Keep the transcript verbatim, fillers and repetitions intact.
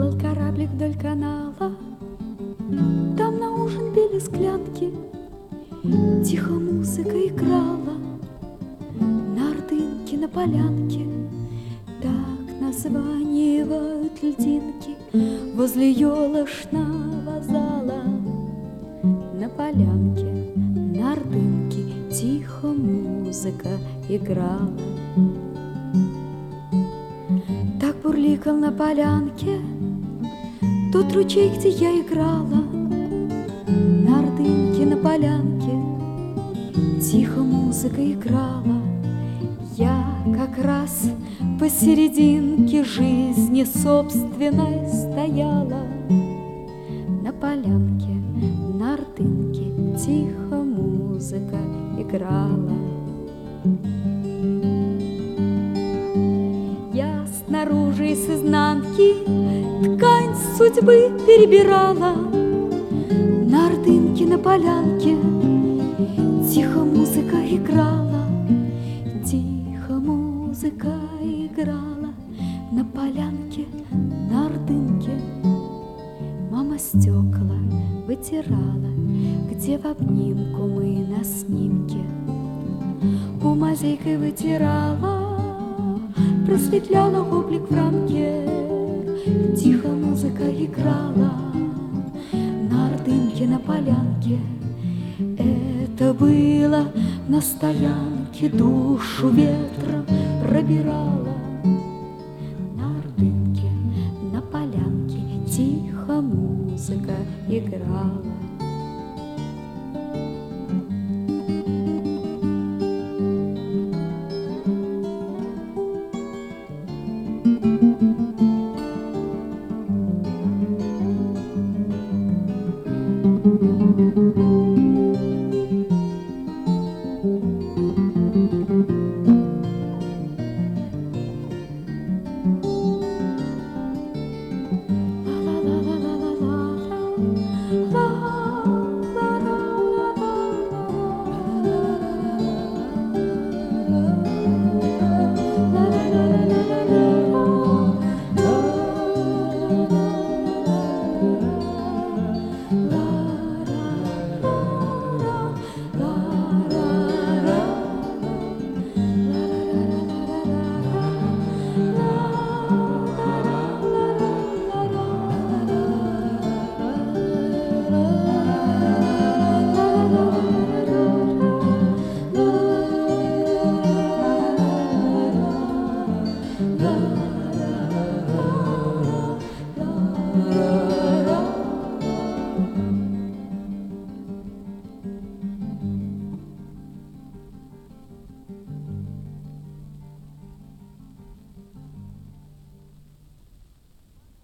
Плыл кораблик вдоль канала, там на ужин били склянки, тихо музыка играла на ордынке, на полянке. Так названивают льдинки возле елошного зала. На полянке, на ордынке тихо музыка играла. Так бурликал на полянке тот ручей, где я играла. На ордынке, на полянке тихо музыка играла. Я как раз посерединке жизни собственной стояла. На полянке, на ордынке тихо музыка играла. Я снаружи и с изнанки ткань судьбы перебирала. На ордынке, на полянке тихо музыка играла. Тихо музыка играла на полянке, на ордынке. Мама стекла вытирала, где в обнимку мы на снимке. Бумазейкой вытирала, просветляла облик в рамке. Тихо музыка играла на ордынке, на полянке. Это было на стоянке, душу ветром пробирала. На ордынке, на полянке тихо музыка играла.